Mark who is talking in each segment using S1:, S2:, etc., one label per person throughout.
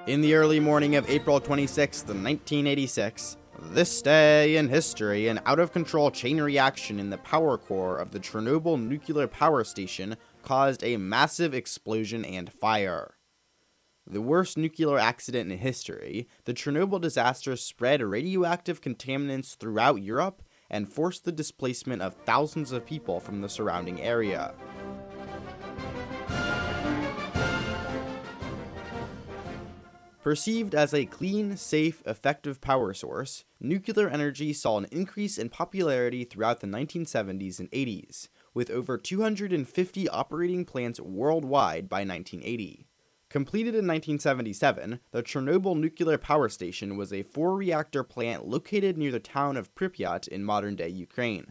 S1: In the early morning of April 26, 1986, this day in history, an out-of-control chain reaction in the power core of the Chernobyl nuclear power station caused a massive explosion and fire. The worst nuclear accident in history, the Chernobyl disaster spread radioactive contaminants throughout Europe and forced the displacement of thousands of people from the surrounding area. Perceived as a clean, safe, effective power source, nuclear energy saw an increase in popularity throughout the 1970s and 80s, with over 250 operating plants worldwide by 1980. Completed in 1977, the Chernobyl nuclear power station was a 4-reactor plant located near the town of Pripyat in modern-day Ukraine.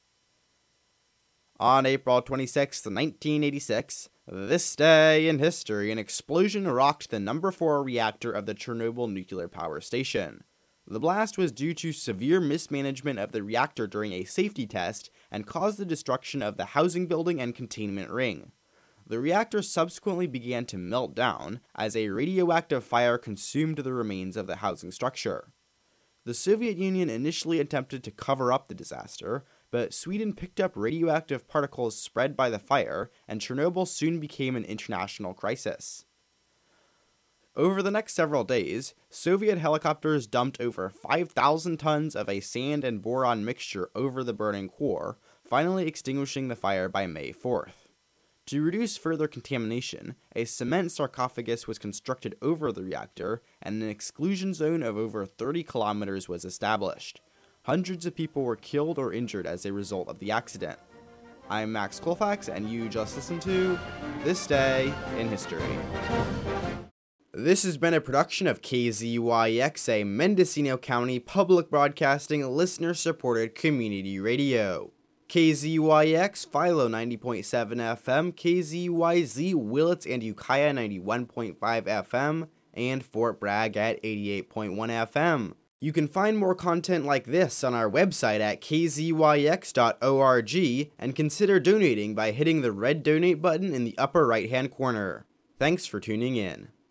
S1: On April 26, 1986, this day in history, an explosion rocked the number 4 reactor of the Chernobyl nuclear power station. The blast was due to severe mismanagement of the reactor during a safety test and caused the destruction of the housing building and containment ring. The reactor subsequently began to melt down as a radioactive fire consumed the remains of the housing structure. The Soviet Union initially attempted to cover up the disaster, but Sweden picked up radioactive particles spread by the fire, and Chernobyl soon became an international crisis. Over the next several days, Soviet helicopters dumped over 5,000 tons of a sand and boron mixture over the burning core, finally extinguishing the fire by May 4th. To reduce further contamination, a cement sarcophagus was constructed over the reactor, and an exclusion zone of over 30 kilometers was established. Hundreds of people were killed or injured as a result of the accident. I'm Max Colfax, and you just listened to This Day in History. This has been a production of KZYX, a Mendocino County Public Broadcasting listener-supported community radio. KZYX, Philo 90.7 FM, KZYZ, Willits and Ukiah 91.5 FM, and Fort Bragg at 88.1 FM. You can find more content like this on our website at kzyx.org and consider donating by hitting the red donate button in the upper right-hand corner. Thanks for tuning in.